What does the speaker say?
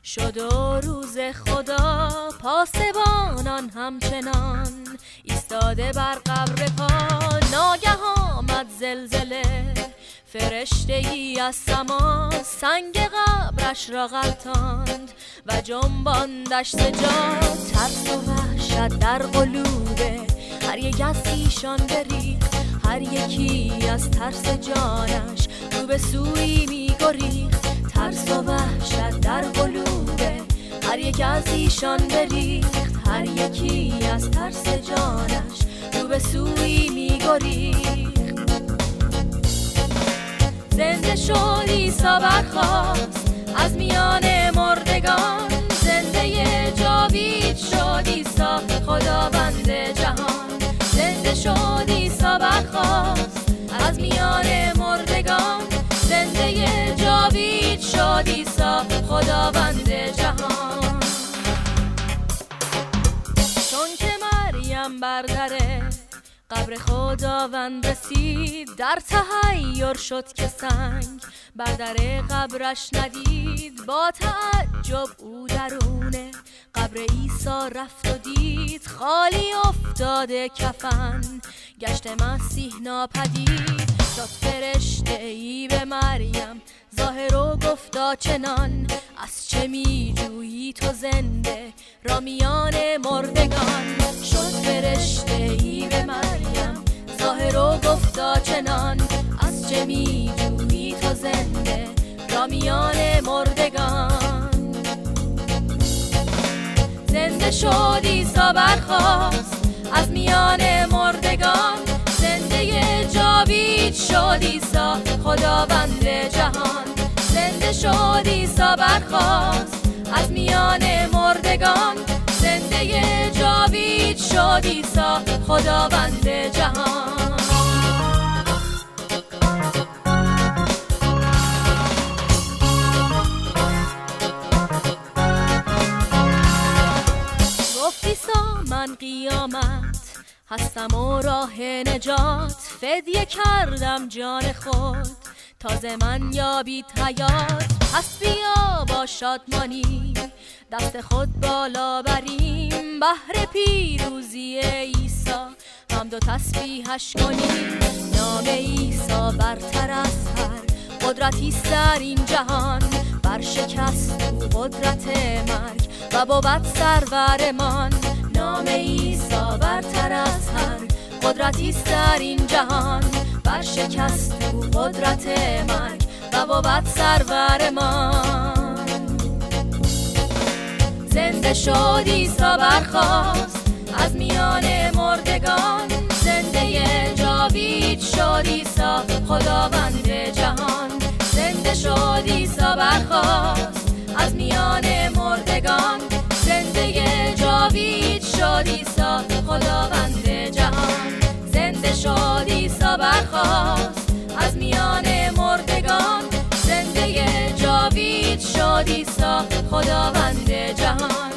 شد و روز خدا پاسبانان همچنان ایستاده بر قبر پا. ناگه آمد زلزله، فرشته ای از سما سنگ قبرش را غلطاند و جنباندش ز جا. ترس و وحشت در قلوب هر یک از ایشان بریخت، هر یکی از ترس جانش رو به سوی می گریخت. ترس و وحشت در قلوب هر یک از ایشان بریخت، هر یکی از ترس جانش رو به سوی می گریخت. زنده شد عیسی برخاست از میان مردگان، زنده جاوید شد عیسی خداوند جهان. زنده شد عیسی برخاست از میان مردگان، زنده جاوید شد عیسی خداوند جهان. چون که مریم بر در قبر خداوند رسید، در تحیر شد که سنگ بر در قبرش ندید. با تعجب او درونه قبر عیسی رفت و دید، خالی افتاده کفن گشت مسیح ناپدید. شد فرشته ای به مریم ظاهر و گفتا چنان، از چه می جویی تو زنده را میان مردگان. شد فرشته ای به مریم ظاهر و گفتا چنان، از چه می جویی تو زنده را میان مردگان. زنده شد عیسی برخاست از میان مردگان، زنده جاوید شد عیسی خداوند جهان. زنده شد عیسی برخاست از میان مردگان، زنده جاوید شد عیسی خداوند جهان. گفت عیسی من قیامت هستم و راه نجات، فدیه کردم جان خود تازه من یابید حیات. پس بیا با شادمانی دست خود بالا بریم، بهر پیروزی عیسی حمد و تسبیحش کنیم. نام عیسی برتر از هر قدرتی در این جهان، برشکست او قدرت مرگ و بود سرورمان. نام عیسی برتر از هر قدرتی در این جهان، برشکست او قدرت مرگ و بود سرورمان. زنده شد عیسی برخاست از میان مردگان، زنده جاوید شد عیسی خداوند جهان. زنده شد عیسی برخاست از میان مردگان، زنده جاوید شد عیسی خداوند جهان. زنده شد عیسی برخاست از میان مردگان، زنده جاوید شد عیسی خداوند جهان.